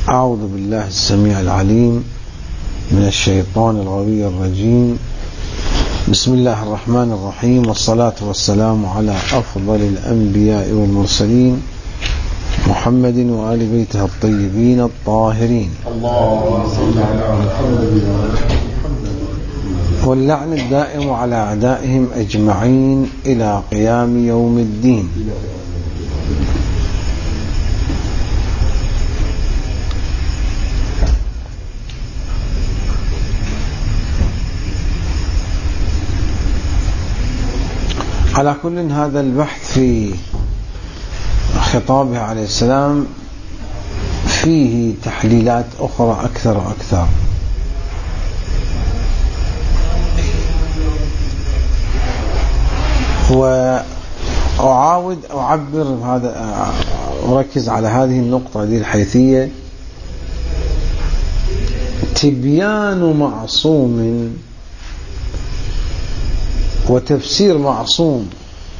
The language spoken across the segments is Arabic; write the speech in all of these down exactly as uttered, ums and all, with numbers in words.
أعوذ بالله السميع العليم من الشيطان الغوي الرجيم. بسم الله الرحمن الرحيم، والصلاة والسلام على أفضل الأنبياء والمرسلين محمد وآل بيته الطيبين الطاهرين، اللهم صل على محمد. واللعن الدائم على أعدائهم أجمعين إلى قيام يوم الدين. على كل، هذا البحث في خطابه عليه السلام فيه تحليلات أخرى أكثر وأكثر. وأعاود أعبر هذا أركز على هذه النقطة دي الحيثية: تبيان معصوم وتفسير معصوم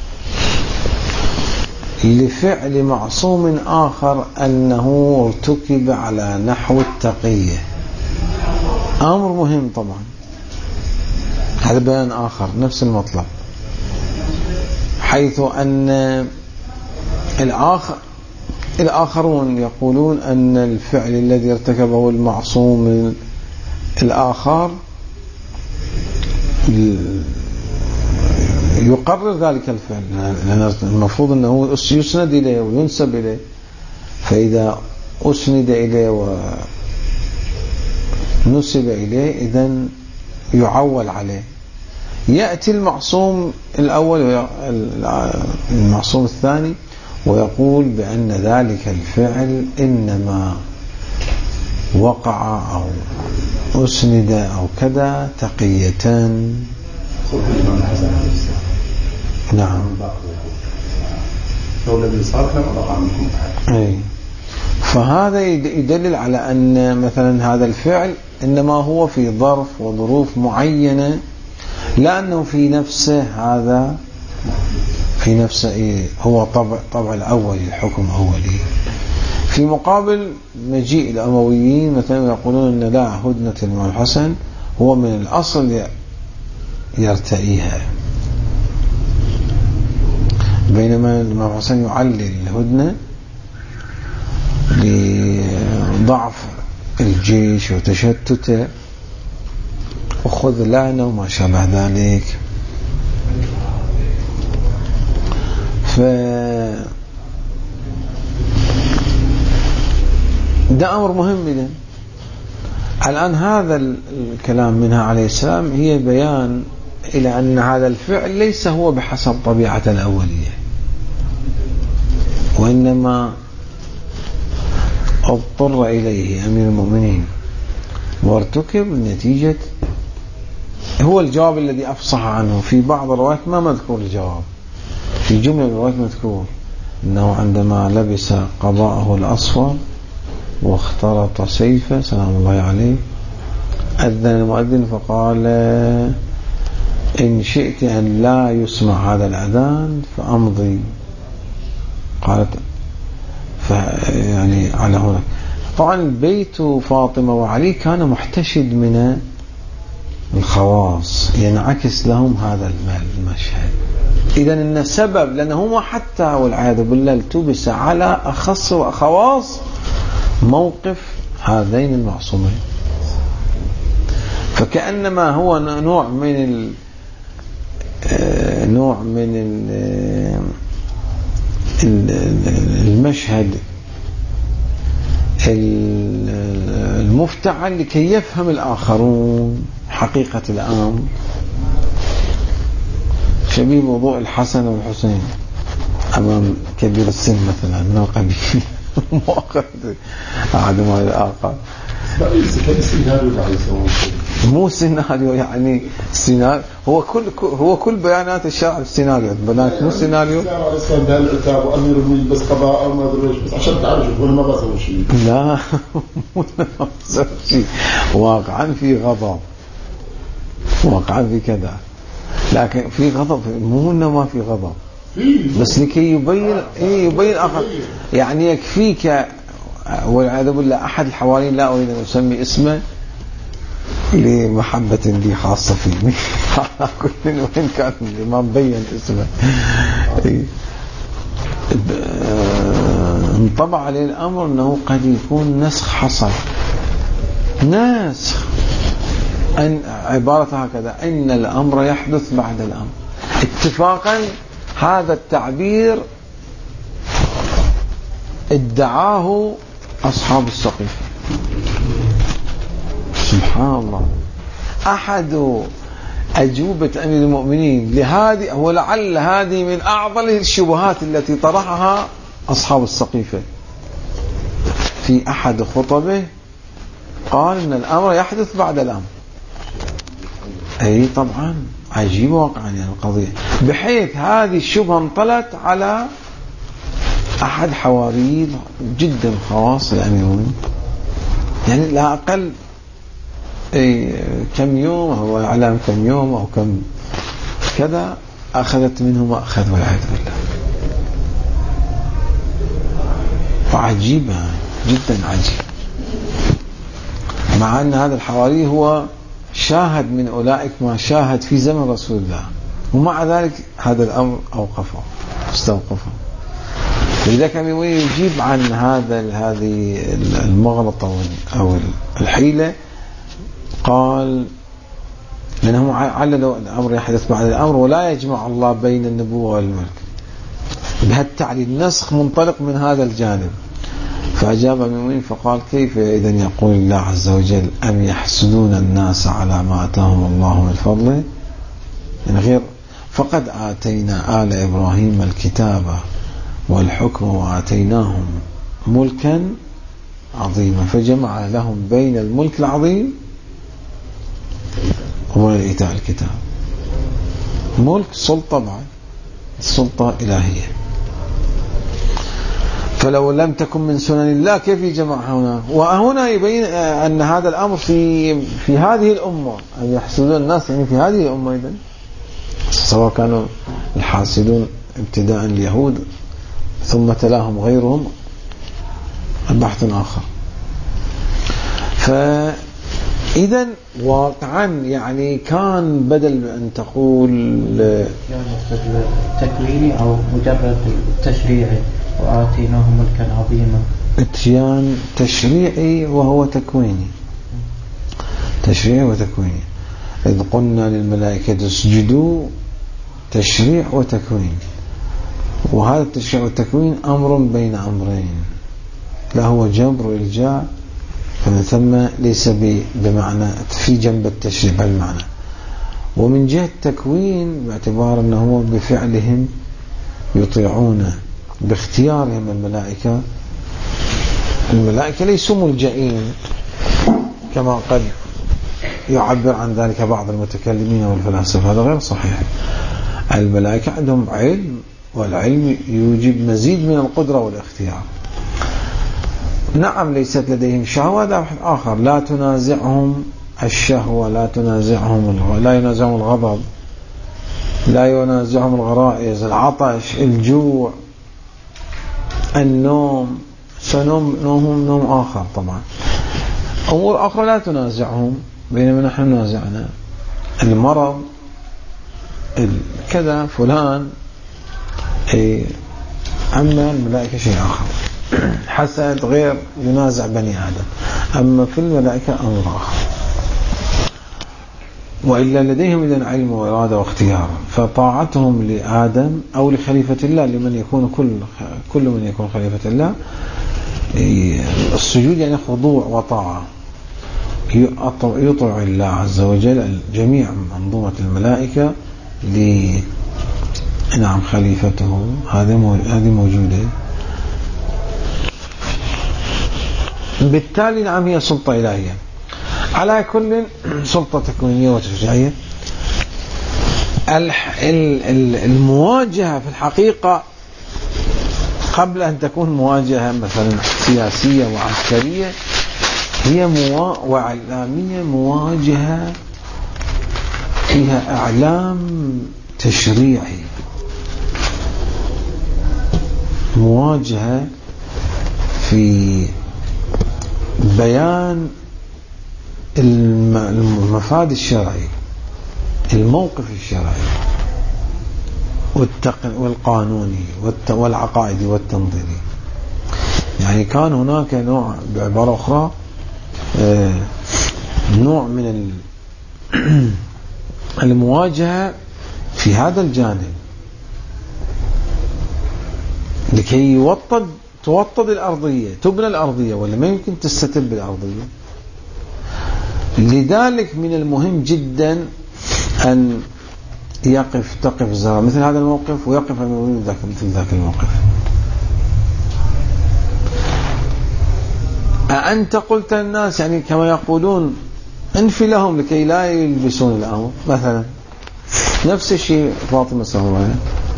لفعل معصوم آخر أنه ارتكب على نحو التقية أمر مهم طبعا. هذا بيان آخر نفس المطلب، حيث أن الآخر الآخرون يقولون أن الفعل الذي ارتكبه المعصوم الآخر يقرر ذلك الفعل، لأن المفروض أنه يسند إليه وينسب إليه، فإذا أسند إليه ونسب إليه إذن يعول عليه. يأتي المعصوم الأول المعصوم الثاني ويقول بأن ذلك الفعل إنما وقع أو أسند أو كذا تقية. نعم. أي. فهذا يدلل على أن مثلا هذا الفعل إنما هو في ظرف وظروف معينة، لأنه في نفسه هذا في نفسه إيه هو طبع طبع الأولي، الحكم أولي. في مقابل مجيء الأمويين مثلا يقولون أن لا، هدنة الإمام الحسن هو من الأصل يرتئيها، بينما الإمام الحسن يعلل الهدنة لضعف الجيش وتشتته وخذلانه وما شابه ذلك. ف ده أمر مهم إذن. الآن هذا الكلام منها عليه السلام هي بيان إلى أن هذا الفعل ليس هو بحسب طبيعة الأولية، وإنما اضطر إليه أمير المؤمنين وارتكب نتيجة. هو الجواب الذي أفصح عنه. في بعض الروايات ما مذكور الجواب، في جملة الروايات مذكور أنه عندما لبس قضاءه الأصفر واخترط سيفه سلام الله عليه أذن المؤذن فقال: إن شئت أن لا يسمع هذا الأذان فأمضي. قالت يعني على هنا. طبعا بيت فاطمة وعلي كان محتشد من الخواص، ينعكس لهم هذا المشهد. إذن إن السبب لأنه حتى والعياذ بالله التبس على أخص وخواص موقف هذين المعصومين، فكأنما هو نوع من ال نوع من المشهد المفتعل لكي يفهم الآخرون حقيقة الأمر، شبيه وضوء الحسن والحسين أمام كبير السن مثلا من القبيل مؤقت أحد ما الآخر. مو سيناريو، يعني سيناريو هو كل هو كل بيانات الشرع السيناريو، بنات مو سيناريو. بس قضاء ما ادري بس عشان تعرف ولا ما بسوي شيء. لا مو بسوي شيء، واقعا في غضب، واقعا في كذا، لكن في غضب، مو انه ما في غضب، بس لكي يبين ايه يبين اخر. يعني يكفيك والعياذ بالله أحد الحواريين لا أريد أن أسمي اسمه لمحبة لي خاصة فيه كل وين كان ما مبين اسمه انطبع عليه الأمر أنه قد يكون نسخ حصل نسخ أن عبارة هكذا إن الأمر يحدث بعد الأمر اتفاقا. هذا التعبير ادعاه أصحاب السقيفة سبحان الله. أحد أجوبة أمير المؤمنين لهذه ولعل هذه من أعظم الشبهات التي طرحها أصحاب السقيفة في أحد خطبه قال إن الأمر يحدث بعد الأمر. أي طبعا عجيب واقعا يعني القضية، بحيث هذه الشبهة انطلت على أحد حواريين جدا خواص الأمير المؤمنين، يعني لا أقل أي كم يوم هو إعلام كم يوم أو كم كذا أخذت منه ما أخذ والعياذ بالله. وعجيبة جدا عجيب، مع أن هذا الحواري هو شاهد من أولئك ما شاهد في زمن رسول الله، ومع ذلك هذا الأمر أوقفه استوقفه. لذلك يجيب عن هذا هذه المغلطة أو الحيلة، قال لأنهم عللوا الأمر يحدث بعد الأمر ولا يجمع الله بين النبوة والملك، بهالتعليل النسخ منطلق من هذا الجانب. فأجاب المؤمن فقال كيف إذن يقول الله عز وجل أم يحسدون الناس على ما آتاهم الله من فضله، يعني غير فقد آتينا آل إبراهيم الكتاب والحكم وآتيناهم ملكا عظيما، فجمع لهم بين الملك العظيم وبين إيتاء الكتاب. ملك سلطة بعد السلطة إلهية، فلو لم تكن من سنن الله كيف يجمع هنا؟ وهنا يبين أن هذا الأمر في في هذه الأمة، أن يحسدون الناس يعني في هذه الأمة إذن، سواء كانوا الحاسدون ابتداء اليهود ثم تلاهم غيرهم بحث آخر. فإذا واقعا يعني كان بدل أن تقول تكويني أو مجرد تشريعي وآتيناه ملكا عظيما، اتيان تشريعي وهو تكويني، تشريعي وتكويني. إذ قلنا للملائكة اسجدوا تشريع وتكوين، وهذا التشريع والتكوين أمر بين أمرين، لا هو جبر إلجاء فمن ثم ليس بمعنى في جنب التشريع بالمعنى، ومن جهة التكوين باعتبار أنه هو بفعلهم يطيعون باختيارهم الملائكة. الملائكة ليسوا ملجئين كما قد يعبر عن ذلك بعض المتكلمين والفلاسفة، هذا غير صحيح. الملائكة عندهم علم، والعلم يوجب مزيد من القدرة والاختيار. نعم ليست لديهم شهوة، هذا آخر، لا تنازعهم الشهوة، لا تنازعهم الغ... لا ينازعهم الغضب، لا ينازعهم الغرائز، العطش، الجوع، النوم، سنوم نومهم نوم آخر. طبعا أمور أخرى لا تنازعهم بينما نحن نازعنا، المرض كذا فلان، أي أما الملائكة شيء آخر. حسد غير ينازع بني آدم، أما في الملائكة أمر آخر. وإلا لديهم إذن علم وإرادة واختيار، فطاعتهم لآدم أو لخليفة الله، لمن يكون كل كل من يكون خليفة الله، السجود يعني خضوع وطاعة، يطيع الله عز وجل جميع منظومة الملائكة لنعم خليفته، هذه هذه موجودة. بالتالي نعم هي سلطة إلهية على كل سلطة تكوينية وتشريعية. المواجهة في الحقيقة قبل أن تكون مواجهة مثلا سياسية وعسكرية هي موا... وإعلامية، مواجهة فيها إعلام تشريعي، مواجهة في بيان المفاد الشرعي، الموقف الشرعي والقانوني والعقائدي والتنظيري. يعني كان هناك نوع، بعبارة أخرى، نوع من المواجهة في هذا الجانب لكي يوطد توطد الأرضية، تبنى الأرضية، ولا ما يمكن تستتب الأرضية. لذلك من المهم جدا أن يقف تقف الزهراء مثل هذا الموقف، ويقف المؤمنين مثل ذاك الموقف. أأنت قلت الناس، يعني كما يقولون انفي لهم لكي لا يلبسون الأمر. مثلا نفس الشيء فاطمة سواه،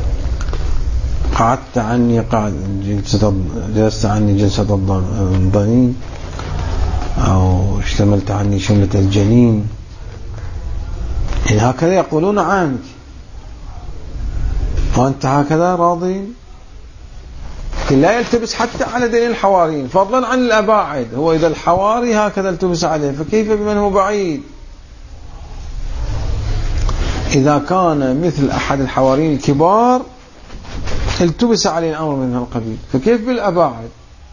قعدت عني قعد جلسة جلست عني جلسة الضنين، أو اشتملت عني شملة الجنين. يعني هكذا يقولون عنك، وأنت هكذا راضي. لا يلتبس حتى على دين الحواريين، فضلا عن الأباعد. هو إذا الحواري هكذا التبس عليه، فكيف بمن هو بعيد؟ إذا كان مثل أحد الحواريين الكبار التبس عليه الأمر من هالقبيل، فكيف بالأباعد؟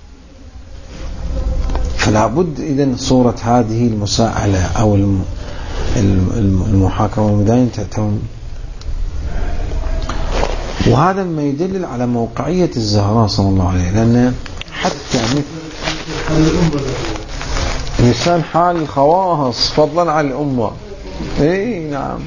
فلا بد إذن صورة هذه المساءلة أو المحاكمة والمداينة تأتون. وهذا ما يدلل على موقعية الزهراء صلى الله عليه، لأن حتى مثل لسان حال الخواص فضلا عن الأمة. إيه نعم.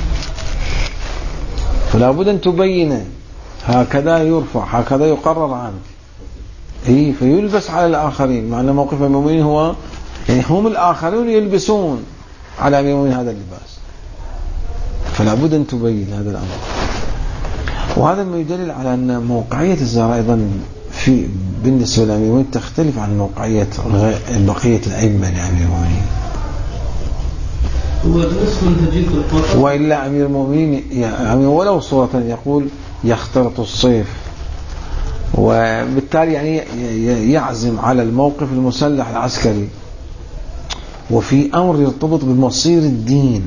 فلا بد أن تبين هكذا يرفع، هكذا يقرر عنك. إيه فيلبس على الآخرين، مع أن موقف المؤمنين هو يعني هم الآخرون يلبسون على المؤمنين هذا اللباس. فلا بد أن تبين هذا الأمر. وهذا ما يدلل على أن موقعية الزهراء أيضا في بالنسبة للأمير المؤمنين تختلف عن موقعية بقية الأئمة لأمير المؤمنين. وإلا أمير المؤمنين يعني ولو صورة يقول يخترط الصيف، وبالتالي يعني يعزم على الموقف المسلح العسكري، وفي أمر يرتبط بمصير الدين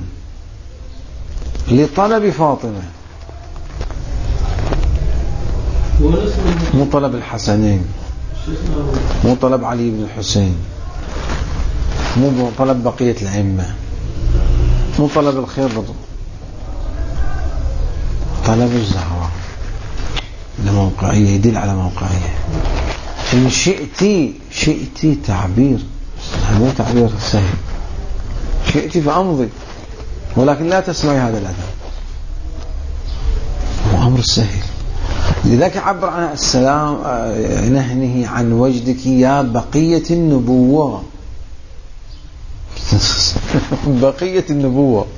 لطلب فاطمة، مو طلب الحسنين، مو طلب علي بن الحسين، مو طلب بقية الأئمة، مو طلب الخير، طلب الزهراء. لموقعية يدل على موقعية. إن شئتي شئتي تعبير، هذا تعبير سهل، شئتي فأمضي، ولكن لا تسمعي هذا الأدب، هو أمر سهل. لذلك عبر عن السلام نهنه عن وجدك يا بقية النبوة. بقية النبوة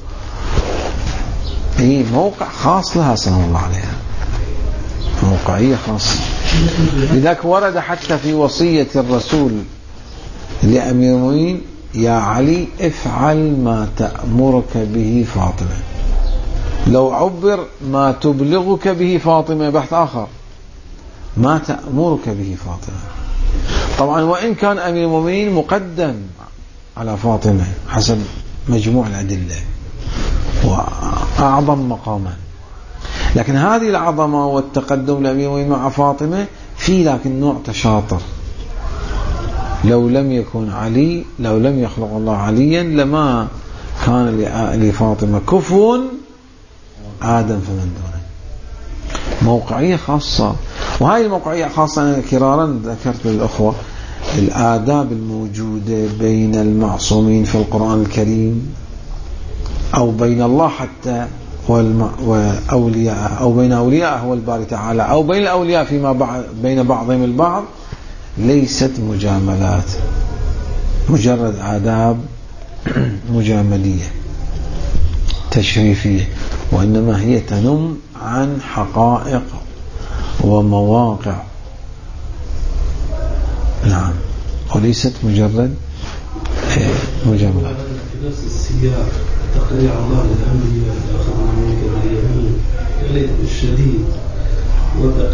هي موقع خاص لها سلام الله عليها، موقعية خاصة. لذلك ورد حتى في وصية الرسول لأمير المؤمنين يا علي افعل ما تأمرك به فاطمة. لو عبر ما تبلغك به فاطمة بحث آخر، ما تأمرك به فاطمة. طبعا وإن كان أمير المؤمنين مقدم على فاطمة حسب مجموع الأدلة وأعظم مقاما، لكن هذه العظمة والتقدم لأمير المؤمنين مع فاطمة في لكن نوع تشاطر. لو لم يكن علي، لو لم يخلق الله عليا لما كان لفاطمة كفو آدم فمن دونه. موقعية خاصة، وهذه الموقعية خاصة أنا كرارا ذكرت للأخوة الآداب الموجودة بين المعصومين في القرآن الكريم، أو بين الله حتى وأولياء، أو بين أولياء هو الباري تعالى، أو بين الأولياء فيما بعض بين بعضهم البعض، ليست مجاملات مجرد آداب مجاملية تشريفية، وإنما هي تنم عن حقائق ومواقع. نعم، وليست مجرد مجاملات. في نفس السياق تقريع الله للأنبياء أخذ الملك باليمين إليه الشديد،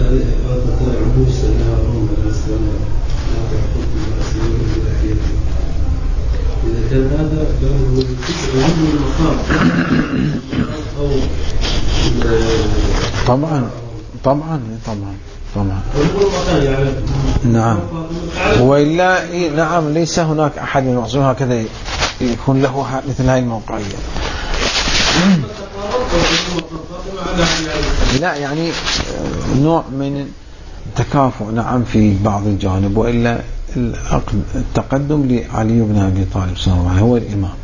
وتقريع موسى لهارون عليه السلام، وتقريع بالأسلام بالأحياء. كلامه يهم المقام أو طبعا طبعا طبعا طبعا يعني نعم. وإلا إيه نعم ليس هناك أحد من المعصومين هكذا يكون له مثل هاي الموقعية. لا يعني نوع من التكافؤ نعم في بعض الجانب، وإلا التقدم لعلي بن أبي طالب صلى الله عليه وسلم هو الإمام.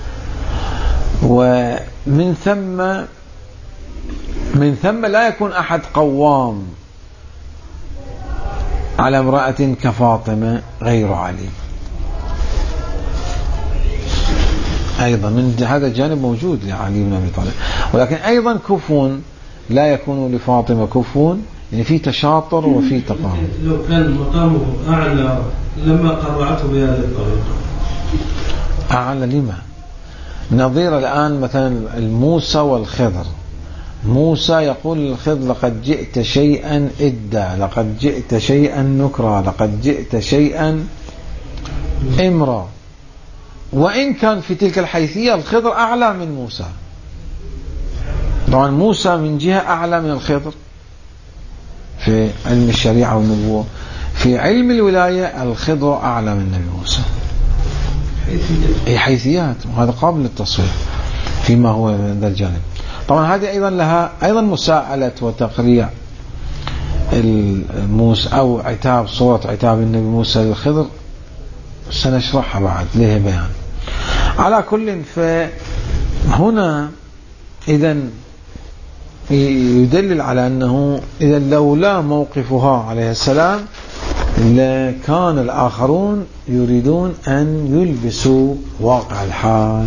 ومن ثم من ثم لا يكون أحد قوام على امرأة كفاطمة غير علي أيضا، من هذا الجانب موجود لعلي بن أبي طالب. ولكن أيضا كفون لا يكون لفاطمة كفون، يعني في تشاطر وفي تقارب. لو كان مقامه أعلى لما قرعته بهذه الطريقة. أعلى لما؟ نظير الآن مثلا الموسى والخضر. موسى يقول للخضر لقد جئت شيئا إدا، لقد جئت شيئا نكرا، لقد جئت شيئا إمرا. وإن كان في تلك الحيثية الخضر أعلى من موسى، طبعا موسى من جهة أعلى من الخضر في علم الشريعة والنبوة. في علم الولاية الخضر أعلى من النبي موسى، هي حيثيات، وهذا قابل للتصوير فيما هو من ذا الجانب. طبعا هذه أيضا لها أيضا مساءلة وتقريع الموسى أو عتاب، صورة عتاب النبي موسى للخضر سنشرحها بعد ليه بيان. على كل فهنا إذن يدلل على أنه إذا لولا موقفها عليه السلام لكان الآخرون يريدون أن يلبسوا واقع الحال.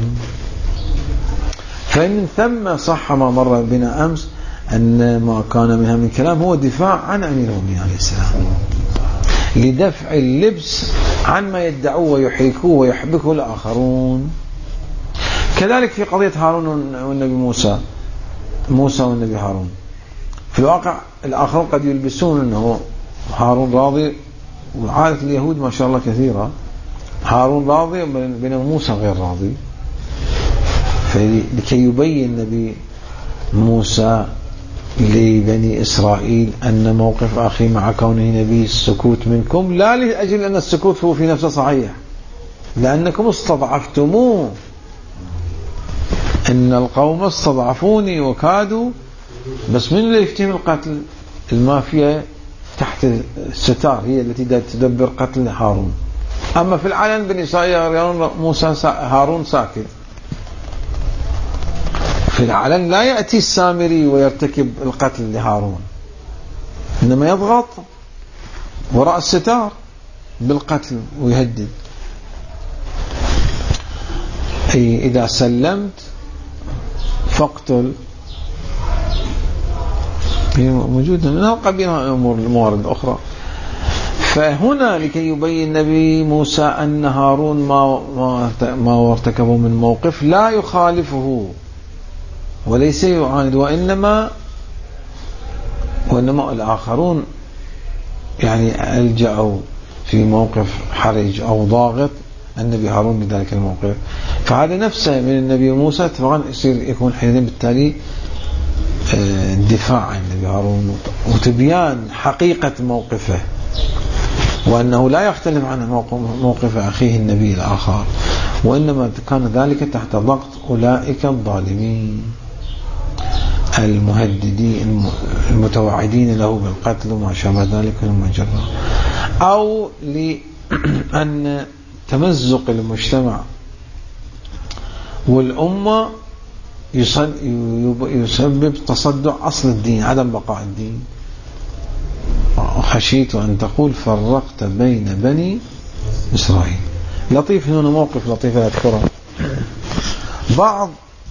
فمن ثم صح ما مر بنا أمس أن ما كان منها من كلام هو دفاع عن أمير المؤمنين عليه السلام، لدفع اللبس عن ما يدعوه ويحيكوه ويحبكه الآخرون. كذلك في قضية هارون والنبي موسى، موسى والنبي هارون، في الواقع الآخرون قد يلبسون أنه هارون راضي، وعادة اليهود ما شاء الله كثيرة، هارون راضي بينما موسى غير راضي. فلكي يبين النبي موسى لبني إسرائيل أن موقف أخي مع كونه نبي السكوت منكم، لا لأجل أن السكوت هو في نفسه صحيح، لأنكم استضعفتموه، إن القوم استضعفوني وكادوا. بس من اللي يفتهم القتل؟ المافيا تحت الستار هي التي تدبر قتل هارون. أما في العلن بني إسرائيل موسى هارون ساكت، في العلن لا يأتي السامري ويرتكب القتل لهارون، إنما يضغط وراء الستار بالقتل ويهدد. أي إذا سلمت فاقتل، موجودة من قبيل أمور الموارد الأخرى. فهنا لكي يبين النبي موسى أن هارون ما ما ارتكبه من موقف لا يخالفه وليس يعاند، وإنما وإنما الآخرون يعني ألجأوا في موقف حرج أو ضاغط النبي هارون بذلك الموقف. فهذا نفسه من النبي موسى طبعا يصير يكون حينئذ بالتالي الدفاع عن النبي هارون وتبيان حقيقة موقفه، وأنه لا يختلف عن موقف أخيه النبي الآخر، وإنما كان ذلك تحت ضغط أولئك الظالمين المهددين المتوعدين له بالقتل وما شابه ذلك المجرى، أو لأن تمزق المجتمع والأمة يسبب تصدع أصل الدين، عدم بقاء الدين. خشيت أن تقول فرقت بين بني إسرائيل. لطيف هنا موقف لطيف أذكره. بعض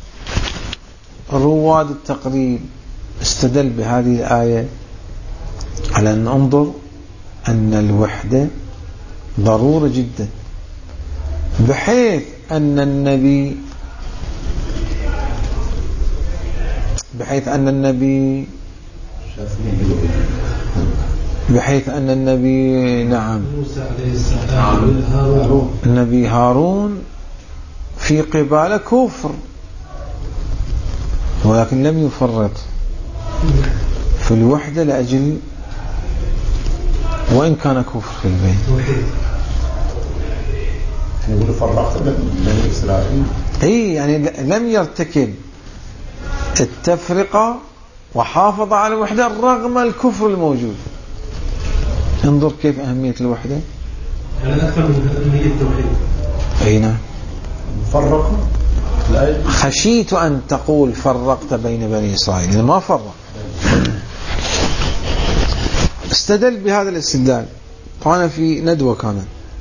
رواد التقريب استدل بهذه الآية على أن انظر أن الوحدة ضرورة جدا، بحيث أن النبي بحيث أن النبي بحيث أن النبي نعم موسى عليه السلام النبي هارون في قبال كفر، ولكن لم يفرط في الوحدة لأجل وإن كان كفر في البيت. يقول فرقت بني إسرائيل، اي يعني لم يرتكب التفرقة وحافظ على الوحدة رغم الكفر الموجود. انظر كيف أهمية الوحدة. يعني أكثر من أهمية التوحيد. أي نعم. فرقوا. خشيت أن تقول فرقت بين بني إسرائيل، ما فرق. استدل بهذا الاستدلال. طبعا في ندوة كانت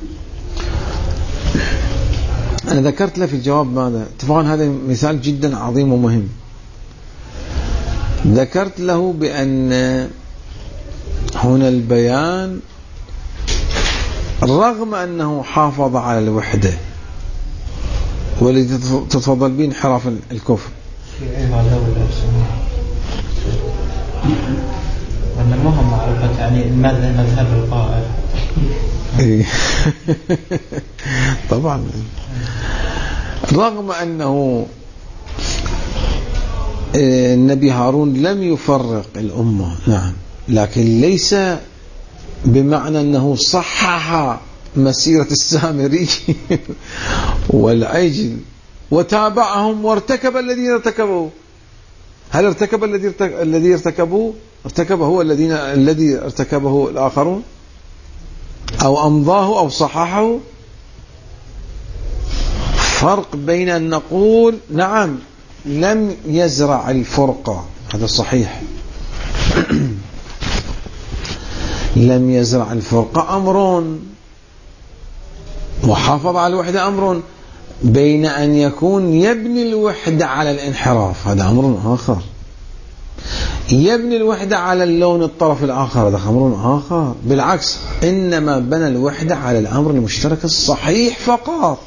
أنا ذكرت له في الجواب ماذا؟ طبعا هذا مثال جدا عظيم ومهم. ذكرت له بأن هنا البيان رغم أنه حافظ على الوحدة والذي تتفضل به انحراف الكفر. وأن ما هم معرفة يعني ماذا مذهب القائل. طبعا رغم أنه النبي هارون لم يفرق الأمة، نعم، لكن ليس بمعنى أنه صحح مسيرة السامري والعجل وتابعهم وارتكب الذين ارتكبوا. هل ارتكب الذي الذي ارتكبوه ارتكبه هو الذين الذي ارتكبه الآخرون أو أمضاه أو صححه؟ فرق بين أن نقول نعم لم يزرع الفرقة، هذا صحيح، لم يزرع الفرقة أمر، وحافظ على الوحدة أمر، بين أن يكون يبني الوحدة على الانحراف هذا أمر آخر، يبني الوحدة على اللون الطرف الآخر هذا أمر آخر. بالعكس إنما بنى الوحدة على الأمر المشترك الصحيح فقط،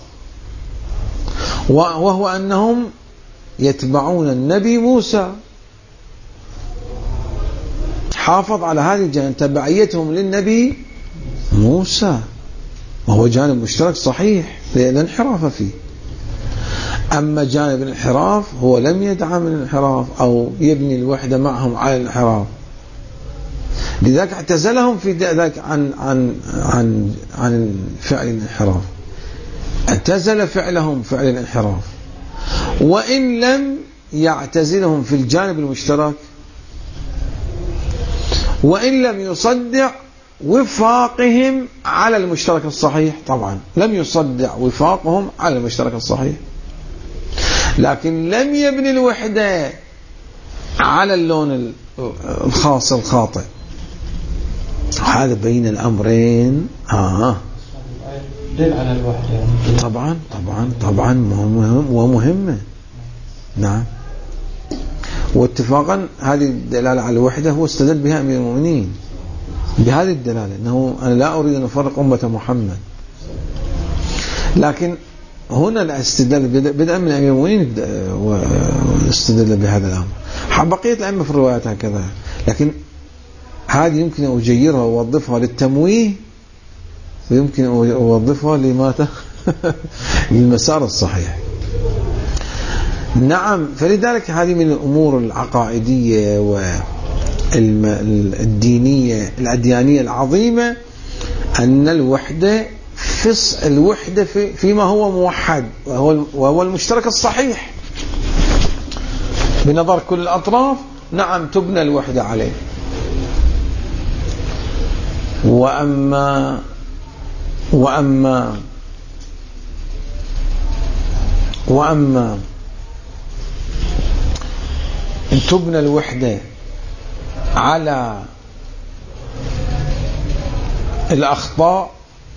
وهو أنهم يتبعون النبي موسى. حافظ على هذه الجانب، تبعيتهم للنبي موسى، وهو جانب مشترك صحيح لا انحراف فيه. أما جانب الانحراف هو لم يدعم الانحراف أو يبني الوحدة معهم على الانحراف، لذلك اعتزلهم في ذلك عن عن عن عن فعل الانحراف، اعتزل فعلهم فعل الانحراف، وإن لم يعتزلهم في الجانب المشترك، وإن لم يصدع وفاقهم على المشترك الصحيح. طبعا لم يصدع وفاقهم على المشترك الصحيح، لكن لم يبني الوحدة على اللون الخاص الخاطئ. هذا بين الأمرين آه. دل على الوحدة يعني. طبعا طبعا طبعا مهم ومهمة، نعم. واتفاقا هذه الدلالة على الوحدة هو استدل بها أمير المؤمنين بهذه الدلالة، أنه أنا لا أريد أن أفرق أمة محمد. لكن هنا الاستدلال بدأ من أمير المؤمنين واستدل بهذا الأمر. بقية الأئمة في الروايات هكذا، لكن هذه يمكن أن أجيرها وأوظفها للتمويه، ويمكن أن أوظفها لماذا للمسار الصحيح. نعم، فلذلك هذه من الأمور العقائدية والدينية الأديانية العظيمة، أن الوحدة فص الوحدة في فيما هو موحد وهو وهو المشترك الصحيح بنظر كل الأطراف. نعم تبنى الوحدة عليه. وأما وأما وأما إن تبنى الوحدة على الأخطاء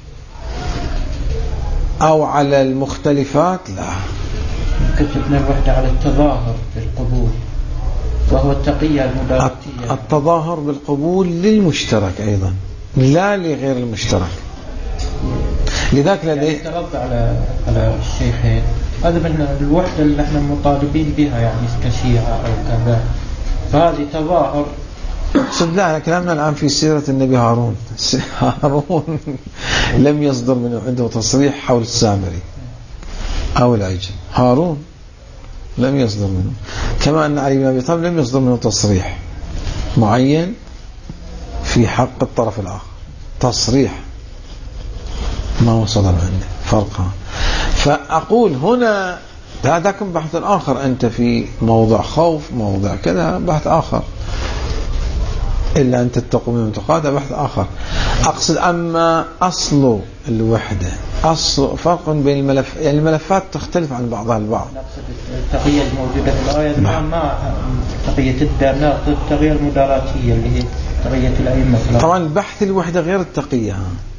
أو على المختلفات لا، ممكن تبنى الوحدة على التظاهر بالقبول، وهو التقية المداراتية. التظاهر بالقبول للمشترك أيضا لا لغير المشترك. لذلك يعني ترد على على الشيخين، هذا من الوحدة اللي احنا مطالبين بها يعني كشيعة أو كذا، فهذه تظاهر. اقصد لا، كلامنا الآن في سيرة النبي هارون. هارون لم يصدر من عنده تصريح حول السامري، أو العجل. هارون لم يصدر منه، كما أن علي بن أبي طالب لم يصدر منه تصريح معين في حق الطرف الآخر، تصريح ما هو صدر عنه، فرقها. فأقول هنا هذا كان بحث آخر، أنت في موضع خوف، موضع كذا، بحث آخر، إلا أن تتقوا من تقاة، بحث آخر. أقصد أما أصل الوحدة، أصل فرق بين الملف، يعني الملفات تختلف عن بعضها البعض. التقية الموجودة في الآية ما تقية الدار، التقية المداراتية اللي هي تقية الأئمة. طبعا البحث الوحدة غير التقية،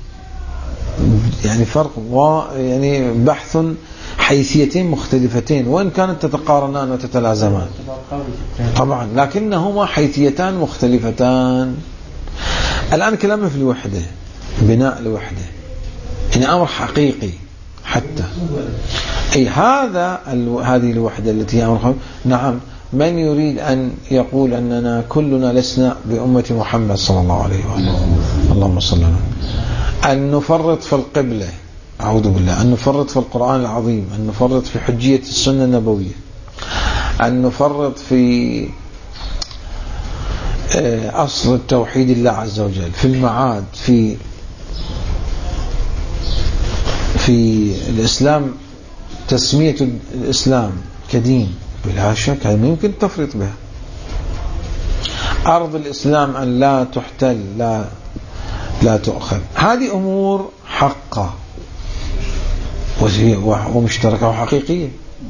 يعني فرق و يعني بحث حيثيتين مختلفتين، وإن كانت تتقارنان وتتلازمان طبعا، لكنهما حيثيتان مختلفتان. الآن كلامنا في الوحدة، بناء الوحدة، إن أمر حقيقي حتى أي هذا ال... هذه الوحدة التي هي أمر، نعم. من يريد أن يقول أننا كلنا لسنا بأمة محمد صلى الله عليه وآله، اللهم صل على محمد، أن نفرط في القبلة، أعوذ بالله، أن نفرط في القرآن العظيم، أن نفرط في حجية السنة النبوية، أن نفرط في أصل التوحيد الله عز وجل، في المعاد، في في الإسلام، تسمية الإسلام كدين، بلا شك هذا ممكن التفريط بها. أرض الإسلام أن لا تحتل، لا لا تؤخذ، هذه أمور حقة ومشتركة وحقيقية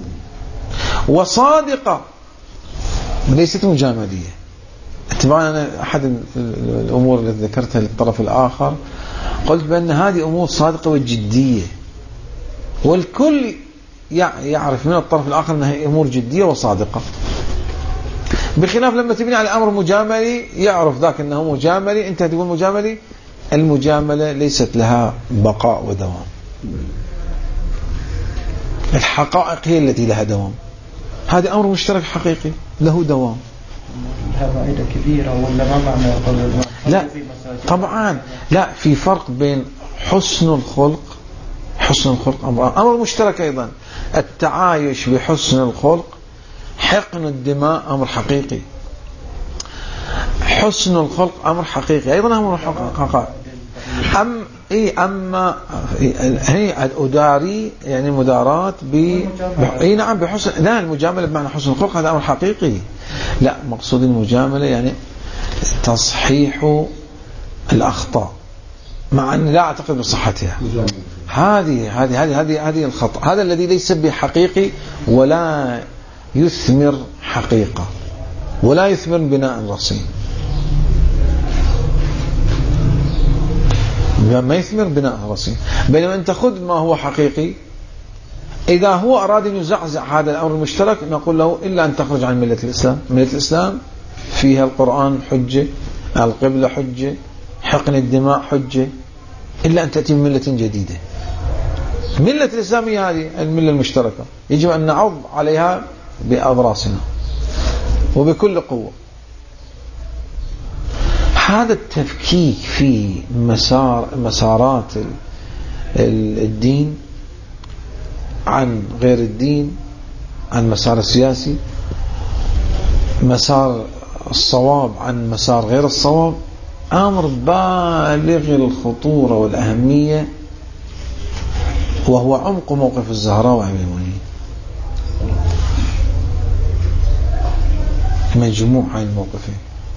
وصادقة، ليست مجاملية. طبعا أنا أحد الأمور التي ذكرتها للطرف الآخر قلت بأن هذه أمور صادقة وجدية، والكل يعرف من الطرف الآخر أنها أمور جدية وصادقة، بخلاف لما تبني على أمر مجاملي يعرف ذاك أنه مجاملي، أنت تقول مجاملي، المجاملة ليست لها بقاء ودوام، الحقائق هي التي لها دوام. هذا أمر مشترك حقيقي له دوام. لها فائدة كبيرة ولا ما معنى قول؟ لا طبعا لا، في فرق بين حسن الخلق، حسن الخلق أمر, أمر مشترك أيضا، التعايش بحسن الخلق، حقن الدماء أمر حقيقي، حسن الخلق أمر حقيقي أيضا، أمر حقيقي. أم إيه أما هي الأداري يعني مدارات ب إيه نعم بحسن، لا المجاملة بمعنى حسن الخلق هذا أمر حقيقي، لا مقصود المجاملة يعني تصحيح الأخطاء، مع أن لا أعتقد بصحتها. هذه هذه هذه هذه هذه الخطأ، هذا الذي ليس بحقيقي ولا يثمر حقيقة ولا يثمر بناء رصين، ما يثمر بناء رصين. بينما أنت خذ ما هو حقيقي، إذا هو أراد أن يزعزع هذا الأمر المشترك نقول له إلا أن تخرج عن ملة الإسلام. ملة الإسلام فيها القرآن حجة، القبلة حجة، حقن الدماء حجة، إلا أن تأتي بملة جديدة. ملة الإسلام هي هذه الملة المشتركة، يجب أن نعض عليها بأضراسنا وبكل قوة. هذا التفكيك في مسار مسارات الدين عن غير الدين، عن مسار السياسي، مسار الصواب عن مسار غير الصواب، أمر بالغ الخطورة والأهمية، وهو عمق موقف الزهراء وأمير المؤمنين، مجموع هاي الموقفين.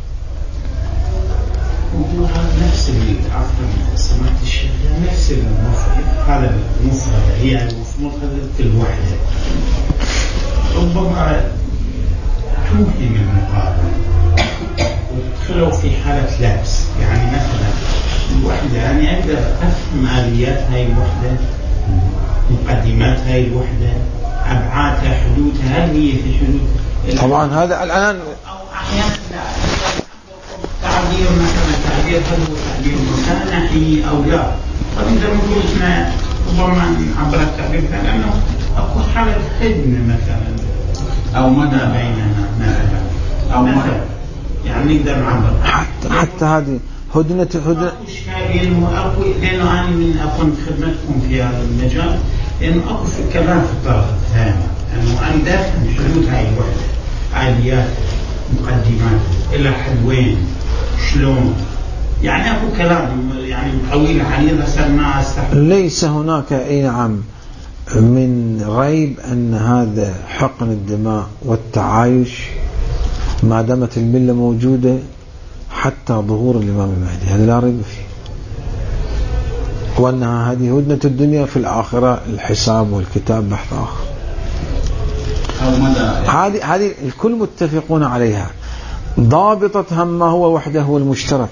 نفس عفوا سمعت الشيخ، نفس المفرد، هذا المفرد هي المفردة الوحدة ربما توهم المقابل وتدخلوا في حالة لبس. يعني مثلا الوحدة يعني أقدر أفهم آليات هاي الوحدة، مقدمات هاي الوحدة، أبعادها، حدودها، هل هي في حدود؟ طبعا هذا الآن أو أحيانا تعبير مثلا تعبير هل هو تعبير مسانحي أو لا؟ قد إذا ما قلنا ربما عبر التعبير لأنه أكو حالة حدن مثلا أو مدى بيننا مثلا أو مدى، يعني نقدر نعبر حتى حتى هذه هدنة هدنة إشكالية. أكو لأنه أنا من أكون خدمتكم في هذا المجال لأنه أكو في كلام في الطرف الثاني أنه أنا دافع شروط هاي الوحدة، آليات، مقدمات، إلى حد وين، شلون، يعني أكو كلام يعني طويل عريض هسه ما أستحق. ليس هناك أي نعم من ريب أن هذا حقن الدماء والتعايش ما دامت الملة موجودة حتى ظهور الإمام المهدي، هذا لا ريب فيه، وأنها هذه هدنة الدنيا، في الآخرة الحساب والكتاب بحث آخر. هذه هذه الكل متفقون عليها. ضابطة هم ما هو وحده هو المشترك.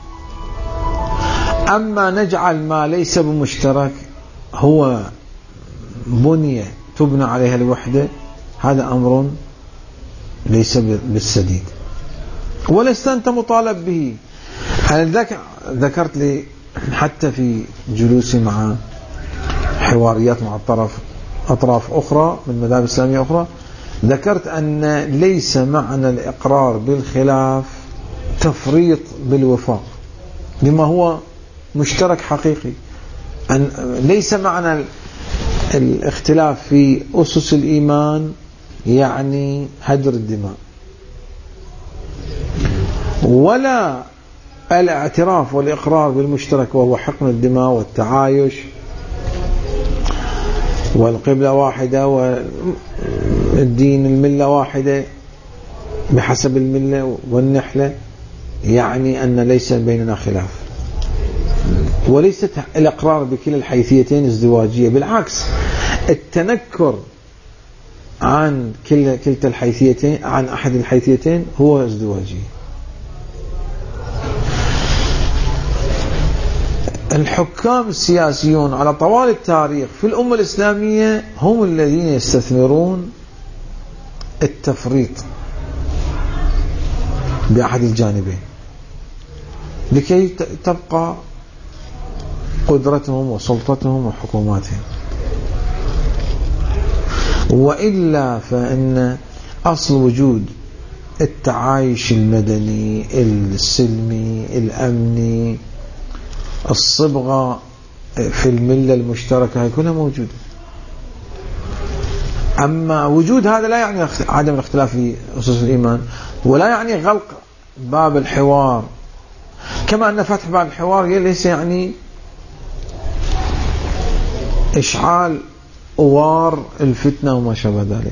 أما نجعل ما ليس بمشترك هو بنية تبنى عليها الوحدة، هذا أمر ليس بالسديد، ولست أنت مطالب به. أنا ذكرت لي حتى في جلوسي مع حواريات مع الطرف أطراف أخرى من مذاهب إسلامية أخرى، ذكرت أن ليس معنى الإقرار بالخلاف تفريط بالوفاق لما هو مشترك حقيقي. أن ليس معنى الاختلاف في أسس الإيمان يعني هدر الدماء، ولا الاعتراف والإقرار بالمشترك وهو حقن الدماء والتعايش والقبلة واحدة والدين الملة واحدة بحسب الملة والنحلة يعني أن ليس بيننا خلاف. وليست الإقرار بكلا الحيثيتين ازدواجية، بالعكس التنكر عن كلتا الحيثيتين عن أحد الحيثيتين هو ازدواجي. الحكام السياسيون على طوال التاريخ في الأمة الإسلامية هم الذين يستثمرون التفريط بأحد الجانبين لكي تبقى قدرتهم وسلطتهم وحكوماتهم. وإلا فإن أصل وجود التعايش المدني السلمي الأمني الصبغة في الملة المشتركة هي كلها موجودة. أما وجود هذا لا يعني عدم الاختلاف في أسس الإيمان، ولا يعني غلق باب الحوار، كما أن فتح باب الحوار ليس يعني إشعال أوار الفتنة وما شابه ذلك.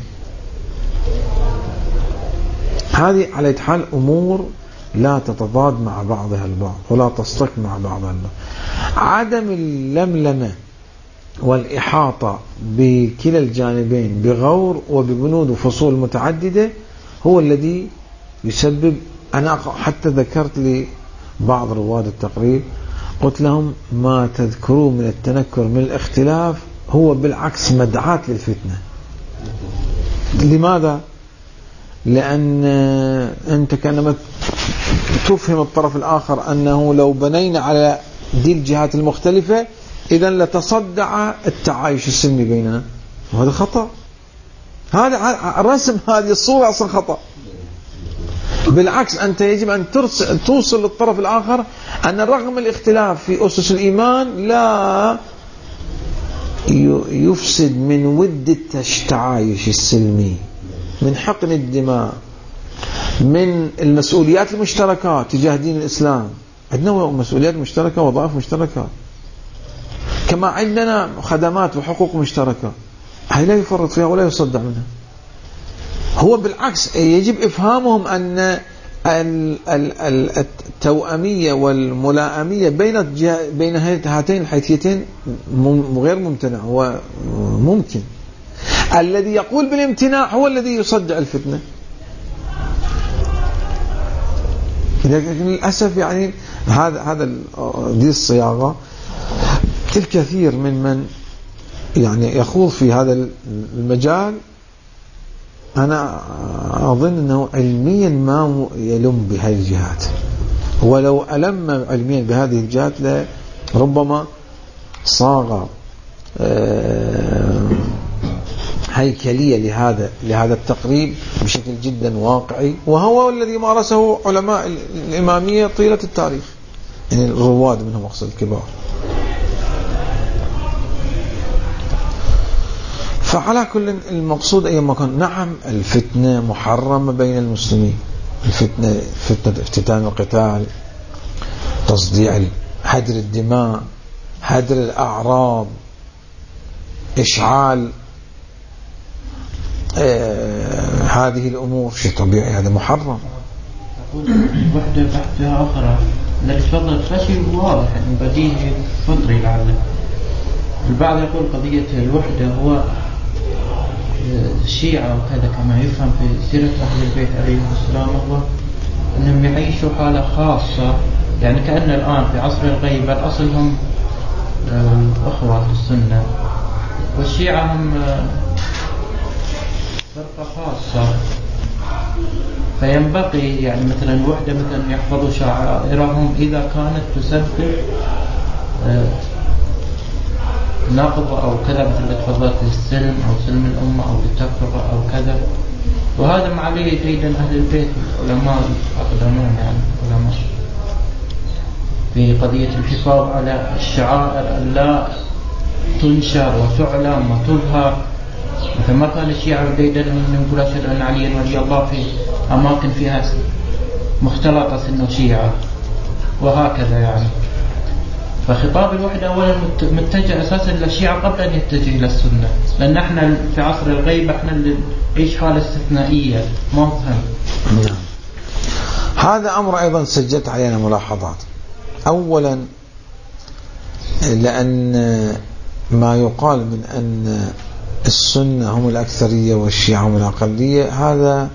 هذه على حال أمور لا تتضاد مع بعضها البعض ولا تصطك مع بعضها البعض. عدم اللملمة والإحاطة بكلا الجانبين بغور وببنود وفصول متعددة هو الذي يسبب. أنا حتى ذكرت لي بعض رواد التقرير قلت لهم ما تذكروا من التنكر من الاختلاف هو بالعكس مدعاة للفتنة. لماذا؟ لأن أنت كأنما تفهم الطرف الآخر أنه لو بنينا على دي الجهات المختلفة إذن لتصدع التعايش السلمي بيننا، وهذا خطأ. هذا رسم هذه الصورة أصلا خطأ. بالعكس أنت يجب أن توصل للطرف الآخر أن رغم الاختلاف في أسس الإيمان لا يفسد من ود التعايش السلمي، من حقن الدماء، من المسؤوليات المشتركة تجاه دين الإسلام. عندنا مسؤوليات مشتركة ووظائف مشتركة، كما عندنا خدمات وحقوق مشتركة، هي لا يفرط فيها ولا يصدع منها. هو بالعكس يجب إفهامهم أن التوأمية والملائمية بين بين هاتين الحيثيتين غير ممتنع وممكن. الذي يقول بالامتناع هو الذي يصدع الفتنة. لكن للأسف يعني هذا هذا دي الصياغة الكثير من من يعني يخوض في هذا المجال أنا أظن أنه علميا ما يلم بهذه الجهات، ولو ألم علميا بهذه الجهات لربما صاغ هيكلية لهذا لهذا التقريب بشكل جدا واقعي، وهو الذي مارسه علماء الإمامية طيلة التاريخ، يعني الرواد منهم أقصد الكبار. فعلى كل المقصود أي مكان. نعم الفتنة محرمة بين المسلمين، الفتنة فتنة افتتان القتال، تصديع، هدر الدماء، هدر الأعراض، إشعال آه هذه الأمور شيء طبيعي، هذا محرم. وحدة بحثها أخرى الذي تفضل فشل واضح يعني بديهي فطري لعله. البعض يقول قضية الوحدة هو الشيعة وكذا كما يفهم في سيرة أهل البيت عليهم السلام، هو أنهم يعيشوا حالة خاصة، يعني كأن الآن في عصر الغيبة الأصل هم أخوة السنة، والشيعة هم فرقة خاصة، فينبغي يعني مثلا الوحدة مثلا يحفظوا شعائرهم إذا كانت تسبب نقض أو كذا، مثل تفضلت للسلم أو سلم الأمة أو للتفرقة أو كذا. وهذا ما عليه جيدا أهل البيت العلماء أقدمون يعني علماء في قضية الحفاظ على الشعائر لا تنشر وتعلم وتظهر. مثل ما كان الشيعة جيدا أن نقول أشهد أن عليا ولي الله في أماكن فيها مختلطة سنة شيعة وهكذا يعني. فخطاب الوحدة أولا متجه أساسا للشيعة قبل أن يتجه إلى السنة، لأن احنا في عصر الغيبة احنا اللي نعيش حالة استثنائية ما نفهم. نعم. هذا أمر أيضا سجلت علينا ملاحظات. أولا لأن ما يقال من أن السنة هم الأكثرية والشيعة هم الأقلية هذا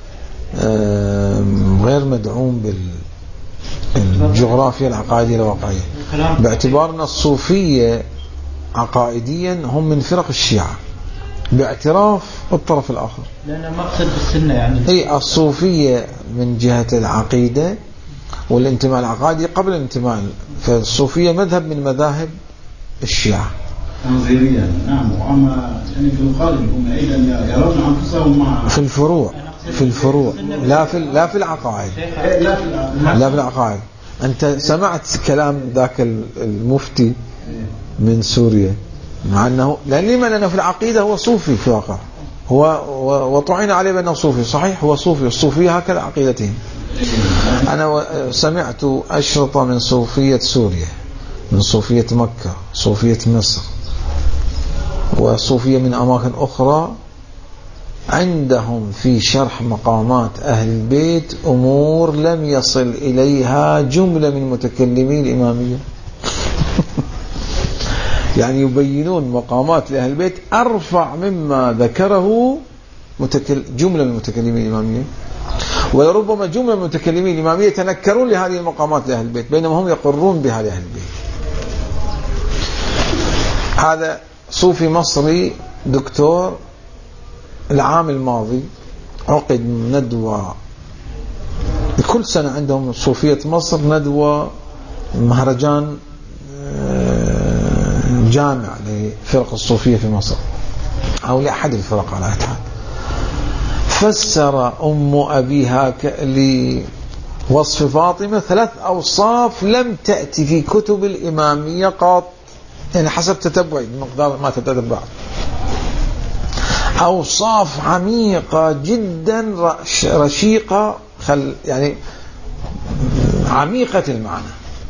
غير مدعوم بالجغرافيا العقائدية الواقعية، باعتبار أن الصوفية عقائديا هم من فرق الشيعة باعتراف الطرف الآخر، لأن مقصد بالسنة يعني أي الصوفية من جهة العقيدة والانتماء العقائدي قبل الانتماء، فالصوفية مذهب من مذاهب الشيعة تنظيريا. نعم. وأما يعني في الخارج هم أيضا يرون أنفسهم مع في الفروع في الفروع لا في لا في العقائد لا في العقائد. أنت سمعت كلام ذاك المفتي من سوريا مع أنه لأن لمن أنه في العقيدة هو صوفي في الواقع، هو وطعن عليه بأنه صوفي، صحيح هو صوفي، الصوفية هكذا عقيدتهم. أنا سمعت أشرطة من صوفية سوريا، من صوفية مكة، صوفية مصر، وصوفية من أماكن أخرى، عندهم في شرح مقامات أهل البيت أمور لم يصل إليها جملة من متكلمي الإمامية. يعني يبينون مقامات لأهل البيت أرفع مما ذكره جملة من متكلمي الإمامية، ولربما جملة من متكلمي الإمامية تنكرون لهذه المقامات لأهل البيت بينما هم يقرون بها لأهل البيت. هذا صوفي مصري دكتور العام الماضي عقد ندوة، كل سنة عندهم صوفية مصر ندوة مهرجان جامع لفرق الصوفية في مصر أو لأحد الفرق على أتحاد. فسر أم أبيها لوصف فاطمة ثلاث أوصاف لم تأتي في كتب الإمامية قط، يعني حسب تتبعي بمقدار ما تتتبع، أوصاف عميقة جدا رشيقة خل يعني عميقة المعنى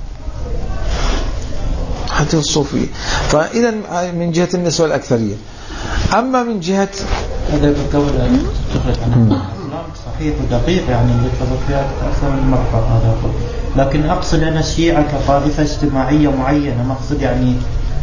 حتى الصوفية. فإذا من جهة النسوة الأكثرية. أما من جهة هذا بالقول تخرج عنه صحيح ودقيق يعني يتفق فيها أكثر من مرة هذا، لكن أقصد أن الشيعة كطائفة اجتماعية معينة، مقصد يعني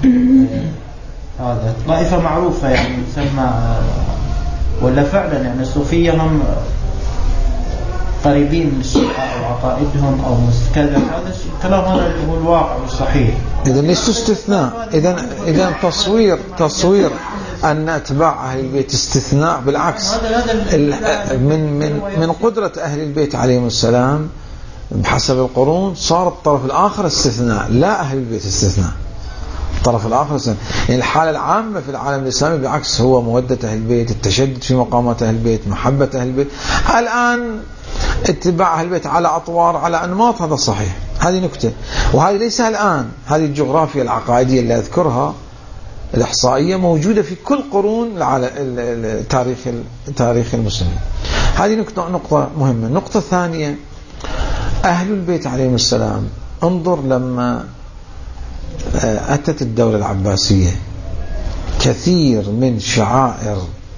هذا طائفة معروفة يعني يسمى، ولا فعلا يعني الصوفية هم قريبين من الشيعة أو عقائدهم أو كذا، هذا الكلام هذا هو الواقع والصحيح. إذا ليس استثناء، إذا إذا تصوير تصوير أن أتباع أهل البيت استثناء، بالعكس من من من قدرة أهل البيت عليهم السلام بحسب القرون صار الطرف الآخر استثناء، لا أهل البيت استثناء، الطرف الآخر استثناء. يعني الحالة العامة في العالم الإسلامي بالعكس هو مودة أهل البيت، التشدد في مقامات أهل البيت، محبة أهل البيت. الآن اتباع أهل البيت على أطوار على أنماط، هذا صحيح، هذه نكتة. وهذه ليس الآن، هذه الجغرافيا العقائدية اللي أذكرها الإحصائية موجودة في كل قرون تاريخ تاريخ المسلمين. هذه نقطة نقطة مهمة. النقطة الثانية، أهل البيت عليهم السلام، انظر لما أتت الدولة العباسية كثير من شعائر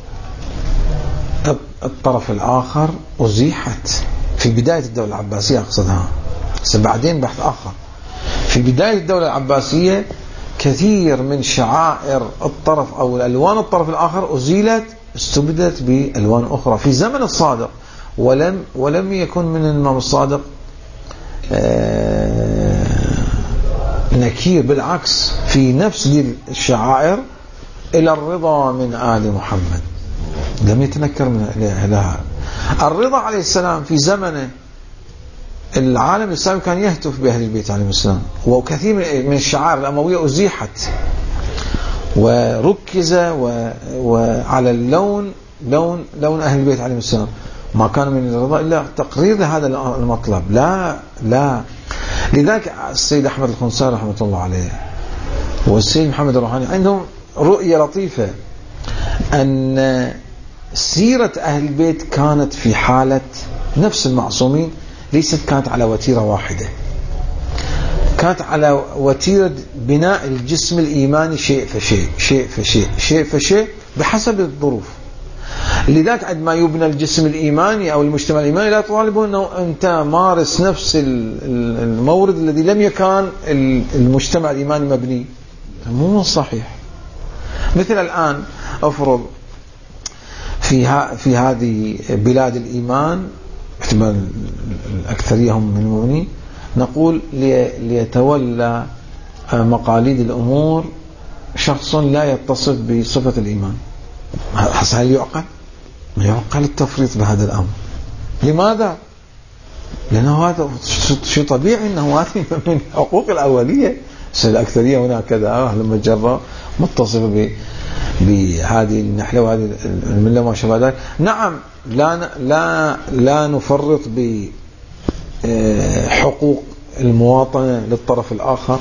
الطرف الآخر أزيحت في بداية الدولة العباسية، أقصدها بعدين بحث آخر. في بداية الدولة العباسية كثير من شعائر الطرف أو الألوان الطرف الآخر أزيلت، استبدلت بألوان أخرى في زمن الصادق، ولم ولم يكن من الإمام الصادق نكير، بالعكس في نفس دي الشعائر إلى الرضا من آل محمد، لم يتنكر من لها. الرضا عليه السلام في زمنه العالم الإسلامي كان يهتف بأهل البيت عليهم السلام، وكثير من الشعائر الأموية أزيحت وركز وعلى اللون لون لون أهل البيت عليهم السلام. ما كان من الرضا إلا تقرير لهذا المطلب. لا لا لذلك السيد أحمد الخنساري رحمة الله عليه والسيد محمد الروحاني عندهم رؤية لطيفة أن سيرة أهل البيت كانت في حالة نفس المعصومين، ليست كانت على وتيرة واحدة، كانت على وتيرة بناء الجسم الإيماني شيء فشيء شيء فشيء شيء فشيء بحسب الظروف. لذلك عندما يبنى الجسم الإيماني أو المجتمع الإيماني لا تطالبه أنه أنت مارس نفس المورد الذي لم يكن المجتمع الإيماني مبني، مو صحيح. مثل الآن أفرض في في هذه بلاد الإيمان احتمال الأكثرية هم من المؤمنين، نقول ليتولى مقاليد الأمور شخص لا يتصف بصفة الإيمان. هل يعقل؟ ما يعقل التفريط بهذا الأمر. لماذا؟ لأنه هذا شيء طبيعي، أنه هذه من حقوق الأولية. الأكثرية هنا كذا أهل المجرة متصفة بهذه النحلة وهذه الملة ما شابه ذلك. نعم لا لا لا نفرط بحقوق المواطنة للطرف الآخر،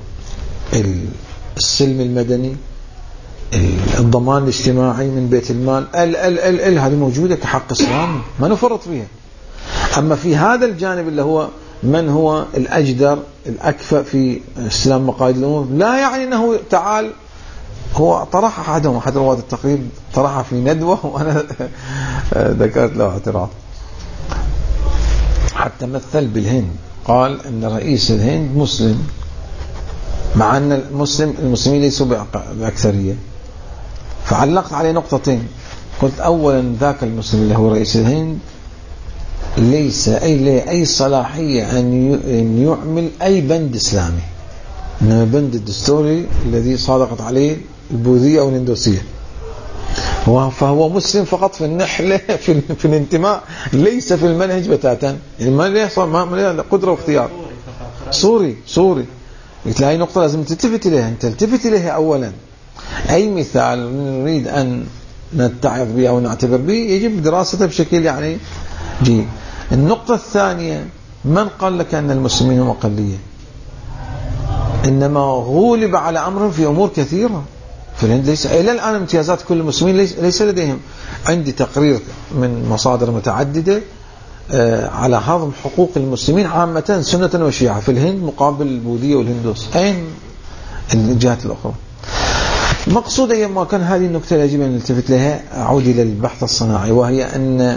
السلم المدني، الضمان الاجتماعي من بيت المال، ال ال ال ال هذه موجودة كحق إسلامي ما نفرط فيها. أما في هذا الجانب اللي هو من هو الأجدر الأكفأ في استلام مقاييد الأمور، لا يعني أنه تعال. هو طرح أحدهم أحد رواد التقرير طرحها في ندوة وأنا ذكرت له اعتراض، حتى مثل بالهند، قال أن رئيس الهند مسلم مع أن المسلم المسلمين ليسوا بأكثرية. فعلقت عليه نقطتين، قلت أولا ذاك المسلم اللي هو رئيس الهند ليس أي له أي صلاحية أن يعمل أي بند إسلامي، إنما البند الدستوري الذي صادقت عليه البوذية أو الهندوسية، فهو مسلم فقط في النحلة في, في الانتماء، ليس في المنهج بتاتا. يعني ما له ما قدرة واختيار. سوري سوري هاي نقطة لازم تلتفت إليها، أنت تلتفت إليها أولا. أي مثال نريد أن نتعظ به أو نعتبر به يجب دراسته بشكل يعني جيد. النقطة الثانية، من قال لك أن المسلمين هم أقلية؟ إنما غولب على أمرهم في أمور كثيرة. في الهند ليس إلى الآن امتيازات كل المسلمين ليس, ليس لديهم. عندي تقرير من مصادر متعددة على هضم حقوق المسلمين عامة سنة وشيعة في الهند مقابل البوذية والهندوس. أين الجهات الأخرى؟ مقصود أيما كان هذه النقطة يجب أن نلتفت لها. أعود إلى البحث الصناعي، وهي أن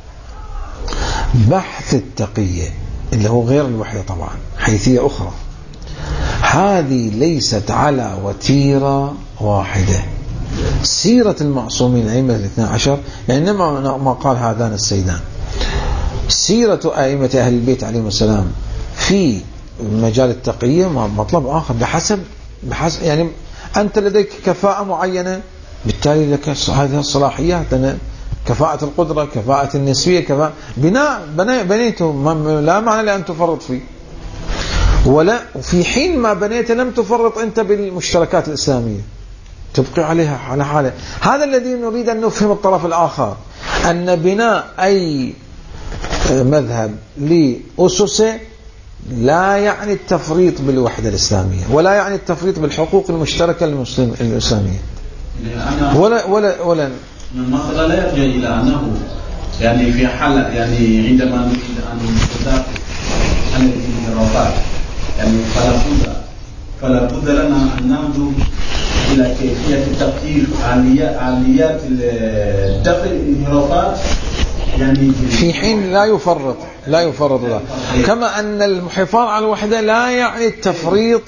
بحث التقية اللي هو غير الوحدة طبعا حيثية أخرى، هذه ليست على وتيرة واحدة. سيرة المعصومين الأئمة الاثنى عشر، يعني ما قال هذان السيدان، سيرة أئمة أهل البيت عليهم السلام في مجال التقية مطلب آخر بحسب بحسب يعني أنت لديك كفاءة معينة، بالتالي لك هذه الصلاحيات، أنا كفاءة القدرة، كفاءة النسبية، كفاءة بناء بنيته، لا معنى لأن تفرط فيه، ولا في حين ما بنيت لم تفرط أنت بالمشتركات الإسلامية، تبقي عليها على حالة. هذا الذي نريد أن نفهم الطرف الآخر، أن بناء أي مذهب لأسسه لا يعني التفريط بالوحدة الإسلامية، ولا يعني التفريط بالحقوق المشتركة المسلم الإسلامية، ولا ولا ولا المسألة لا يرجع إلى أنه يعني في حالة يعني عندما نريد أن ندافع عن الانحرافات يعني فلا بد فلا بد لنا أن ننظر إلى كيفية تقدير آليات دفع الانحرافات يعني في حين لا يفرط لا يفرط لا. كما أن الحفاظ على الوحدة لا يعني التفريط،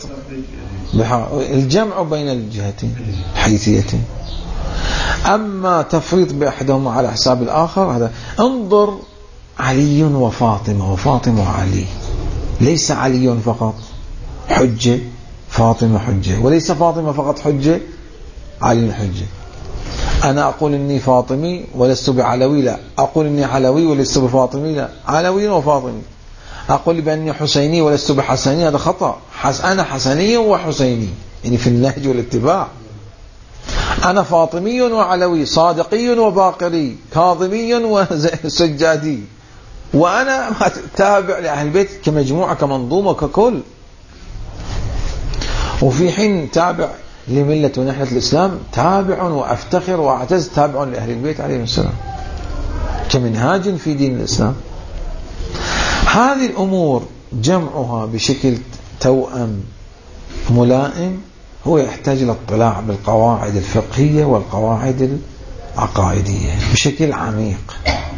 الجمع بين الجهتين حيثيتين. أما تفريط بأحدهما على حساب الآخر هذا. انظر علي وفاطمة وفاطمة وعلي، ليس علي فقط حجة فاطمة حجة، وليس فاطمة فقط حجة علي حجة. أنا أقول إني فاطمي ولست بعلوي، لا. أقول إني علوي ولست بفاطمي، لا. علوي وفاطمي. أقول بأني حسيني ولست بحسني، هذا خطأ. حس أنا حسني وحسيني يعني في النهج والاتباع. أنا فاطمي وعلوي، صادقي وباقري، كاظمي وسجادي، وأنا تابع لأهل البيت كمجموعة كمنظومة ككل. وفي حين تابع لملة ونحلة الإسلام، تابع وأفتخر وأعتز تابع لأهل البيت عليهم السلام كمنهاج في دين الإسلام. هذه الأمور جمعها بشكل توأم ملائم هو يحتاج إلى الاطلاع بالقواعد الفقهية والقواعد العقائدية بشكل عميق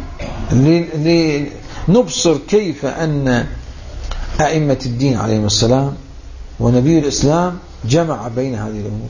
لنبصر كيف أن أئمة الدين عليهم السلام ونبي الإسلام جمع بين هذه الأمور،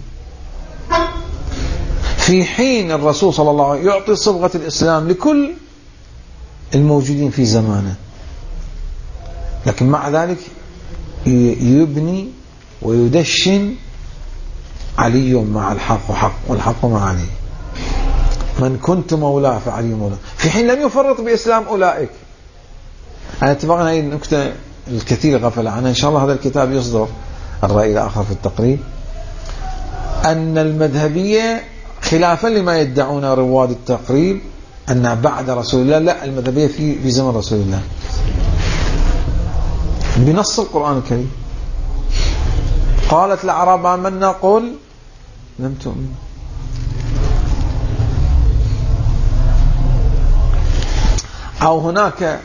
في حين الرسول صلى الله عليه وسلم يعطي صبغة الإسلام لكل الموجودين في زمانه، لكن مع ذلك يبني ويدشن علي مع الحق وحق والحق مع علي، من كنت مولاه فعلي مولاه، في حين لم يفرط بإسلام أولئك. أنا اتفقنا هذه النكتة الكثير غفل عنها، إن شاء الله هذا الكتاب يصدر الرأي الآخر في التقريب، أن المذهبية خلافا لما يدعون رواد التقريب أن بعد رسول الله، لا، المذهبية في في زمن رسول الله بنص القرآن الكريم. قالت الأعراب آمنا قل لم تؤمن. أو هناك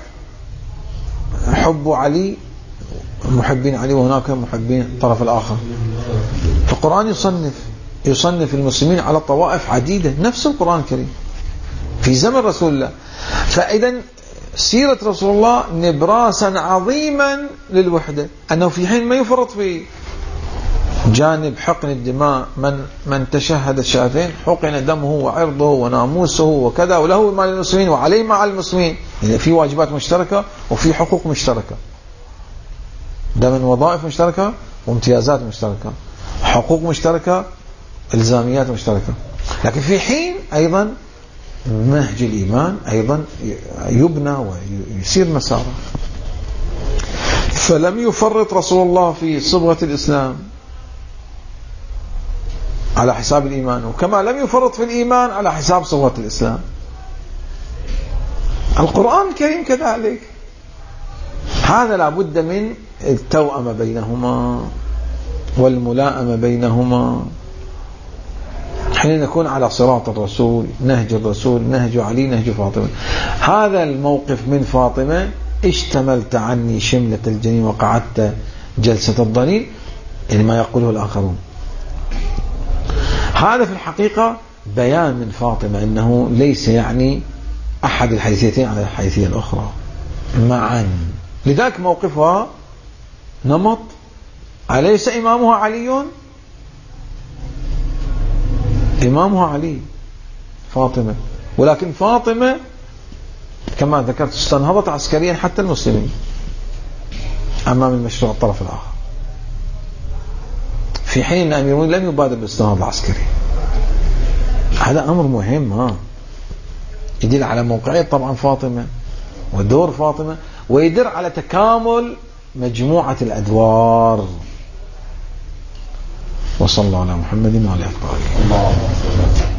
حب علي محبين علي وهناك محبين الطرف الآخر. فالقرآن يصنف يصنف المسلمين على طوائف عديدة، نفس القرآن الكريم في زمن رسول الله. فإذا سيرة رسول الله نبراسا عظيما للوحدة، أنه في حين ما يفرط في جانب حقن الدماء، من من تشهد الشهادتين حقن دمه وعرضه وناموسه وكذا، وله مع المسلمين وعليه مع المسلمين، يعني في واجبات مشتركة وفي حقوق مشتركة، ده من وظائف مشتركة وامتيازات مشتركة، حقوق مشتركة، إلزاميات مشتركة. لكن في حين أيضا نهج الإيمان أيضا يبنى ويسير مساره. فلم يفرط رسول الله في صبغة الإسلام على حساب الإيمان، وكما لم يفرط في الإيمان على حساب صبغة الإسلام. القرآن الكريم كذلك، هذا لابد من التوأمة بينهما والملائمة بينهما، حين نكون على صراط الرسول، نهج الرسول، نهج علي، نهج فاطمة. هذا الموقف من فاطمة: اشتملت عني شملة الجنين وقعدت جلسة الضنين، يعني ما يقوله الآخرون. هذا في الحقيقة بيان من فاطمة أنه ليس يعني أحد الحيثيتين على الحيثية الأخرى معا. لذلك موقفها نمط. أليس إمامها علي؟ إمامها علي فاطمة، ولكن فاطمة كما ذكرت استنهضت عسكريا حتى المسلمين أمام المشروع الطرف الآخر، في حين أمير المؤمنين لم يبادر بالاستنهاض العسكري. هذا أمر مهم، ها يدل على موقعية طبعا فاطمة ودور فاطمة، ويدل على تكامل مجموعة الأدوار. وصلى الله على محمد وعلى آله وصحبه.